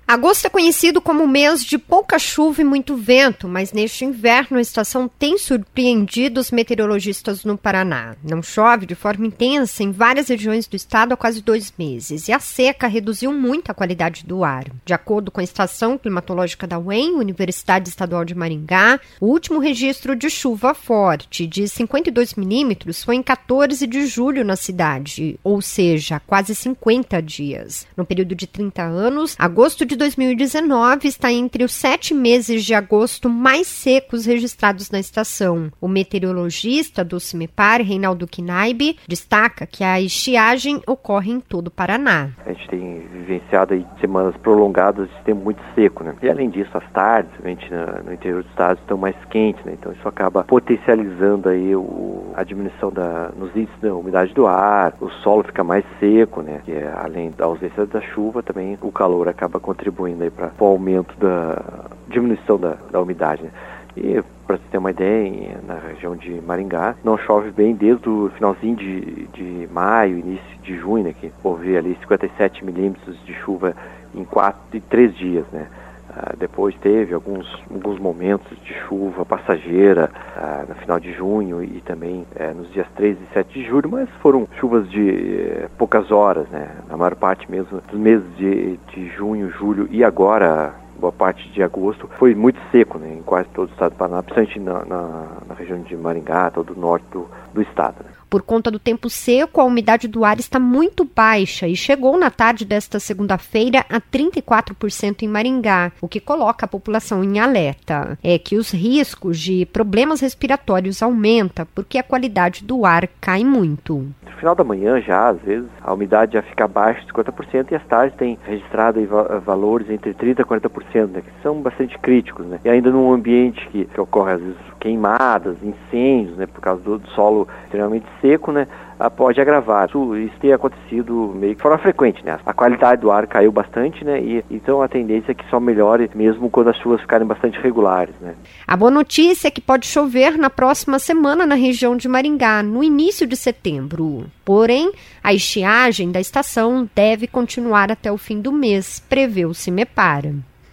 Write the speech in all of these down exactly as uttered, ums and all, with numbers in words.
Agosto é conhecido como mês de pouca chuva e muito vento, mas neste inverno a estação tem surpreendido os meteorologistas no Paraná. Não chove de forma intensa em várias regiões do estado há quase dois meses e a seca reduziu muito a qualidade do ar. De acordo com a Estação Climatológica da U E M, Universidade Estadual de Maringá, o último registro de chuva forte de cinquenta e dois milímetros foi em quatorze de julho na cidade, ou seja, quase cinquenta dias. No período de trinta anos, agosto de dois mil e dezenove está entre os sete meses de agosto mais secos registrados na estação. O meteorologista do CIMEPAR, Reinaldo Knaib, destaca que a estiagem ocorre em todo o Paraná. A gente tem vivenciado aí semanas prolongadas de tempo muito seco, né? E além disso, as tardes, realmente no interior do estado, estão mais quentes, né? Então isso acaba potencializando aí o, a diminuição da, nos índices da umidade do ar, o solo fica mais seco, né? Que é, além da ausência da chuva, também o calor acaba contribuindo aí para o aumento da diminuição da, da umidade, né? E para você ter uma ideia, na região de Maringá não chove bem desde o finalzinho de, de maio, início de junho, né, que houve ali cinquenta e sete milímetros de chuva em quatro e três dias, né? Ah, depois teve alguns, alguns momentos de chuva passageira ah, no final de junho e também eh, nos dias três e sete de julho, mas foram chuvas de eh, poucas horas, né? Na maior parte mesmo dos meses de, de junho, julho e agora boa parte de agosto foi muito seco, né? Em quase todo o estado do Paraná, principalmente na, na, na região de Maringá, todo o norte do, do estado, né? Por conta do tempo seco, a umidade do ar está muito baixa e chegou na tarde desta segunda-feira a trinta e quatro por cento em Maringá, o que coloca a população em alerta. É que os riscos de problemas respiratórios aumentam porque a qualidade do ar cai muito. No final da manhã já, às vezes, a umidade já fica abaixo de cinquenta por cento e as tardes tem registrado aí valores entre trinta por cento e quarenta por cento, né, que são bastante críticos, né? E ainda num ambiente que, que ocorre às vezes queimadas, incêndios, né, por causa do, do solo extremamente seco, né, pode agravar. Isso, isso tem acontecido meio que de forma frequente, né? A qualidade do ar caiu bastante, né? E então a tendência é que só melhore mesmo quando as chuvas ficarem bastante regulares, né? A boa notícia é que pode chover na próxima semana na região de Maringá, no início de setembro. Porém, a estiagem da estação deve continuar até o fim do mês, prevê o CIMEPAR.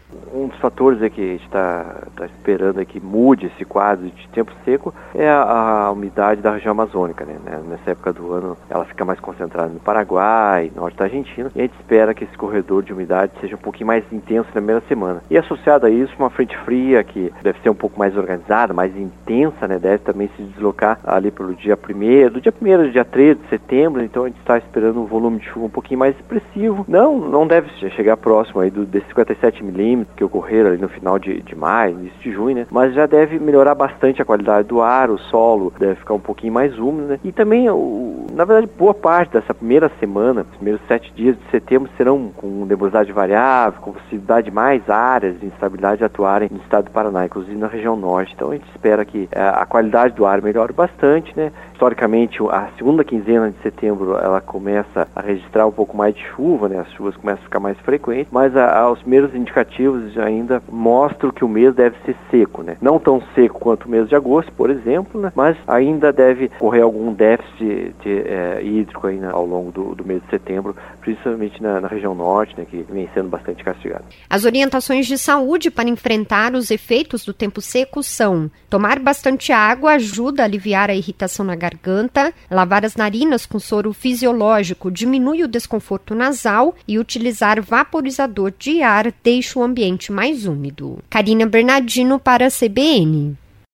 Um dos fatores é que a gente está tá esperando é que mude esse quadro de tempo seco é a, a umidade da região amazônica, né? Nessa época do ano ela fica mais concentrada no Paraguai, norte da Argentina, e a gente espera que esse corredor de umidade seja um pouquinho mais intenso na primeira semana. E associado a isso, uma frente fria que deve ser um pouco mais organizada, mais intensa, né? Deve também se deslocar ali pelo dia primeiro, do dia primeiro ao dia treze de setembro, então a gente está esperando um volume de chuva um pouquinho mais expressivo. Não, não deve chegar próximo aí do, desses cinquenta e sete milímetros que ocorreram ali no final de, de maio, início de junho, né? Mas já deve melhorar bastante a qualidade do ar, o solo deve ficar um pouquinho mais úmido, né? E também, o, na verdade, boa parte dessa primeira semana, os primeiros sete dias de setembro serão com nebulosidade variável, com possibilidade de mais áreas de instabilidade atuarem no estado do Paraná, inclusive na região norte. Então a gente espera que é, a qualidade do ar melhore bastante, né? Historicamente, a segunda quinzena de setembro ela começa a registrar um pouco mais de chuva, né? As chuvas começam a ficar mais frequentes, mas a, a, os primeiros indicativos ainda mostram que o mês deve ser seco, né? Não tão seco quanto o mês de agosto, por exemplo, né? Mas ainda deve ocorrer algum déficit de, de, é, hídrico aí, né, ao longo do, do mês de setembro, principalmente na, na região norte, né, que vem sendo bastante castigada. As orientações de saúde para enfrentar os efeitos do tempo seco são: tomar bastante água ajuda a aliviar a irritação na garganta, lavar as narinas com soro fisiológico diminui o desconforto nasal e utilizar vaporizador de ar deixa o ambiente mais úmido. Karina Bernardino para a C B N.